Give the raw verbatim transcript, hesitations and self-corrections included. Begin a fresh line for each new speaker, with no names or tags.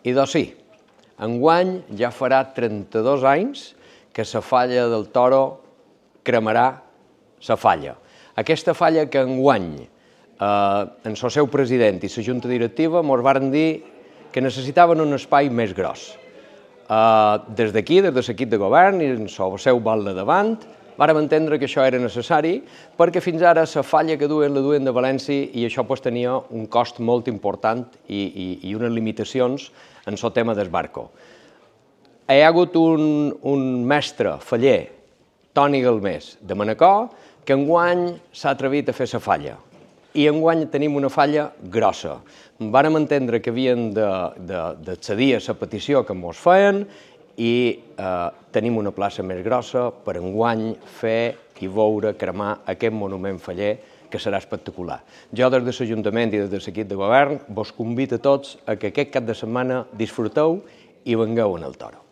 I doncs sí, enguany ja farà trenta-dos anys que la falla del Toro cremarà la falla. Aquesta falla que enguany, eh, en el seu president i la junta directiva, ens varen dir que necessitaven un espai més gros. Uh, des d'aquí, des de l'equip de govern i en el seu vol de davant, vàrem entendre que això era necessari perquè fins ara la falla que duen la duen de València i això pues, tenia un cost molt important i, i, i unes limitacions en el tema del barco. Hi ha hagut un, un mestre faller, Toni Galmés, de Manacor, que enguany s'ha atrevit a fer la falla. I enguany tenim una falla grossa. Vàrem entendre que havien d'accedir a la petició que ens feien i eh, tenim una plaça més grossa per enguany fer i veure cremar aquest monument faller que serà espectacular. Jo des de l'Ajuntament i des de l'equip de govern vos convido a tots a que aquest cap de setmana disfruteu i vengueu en el Toro.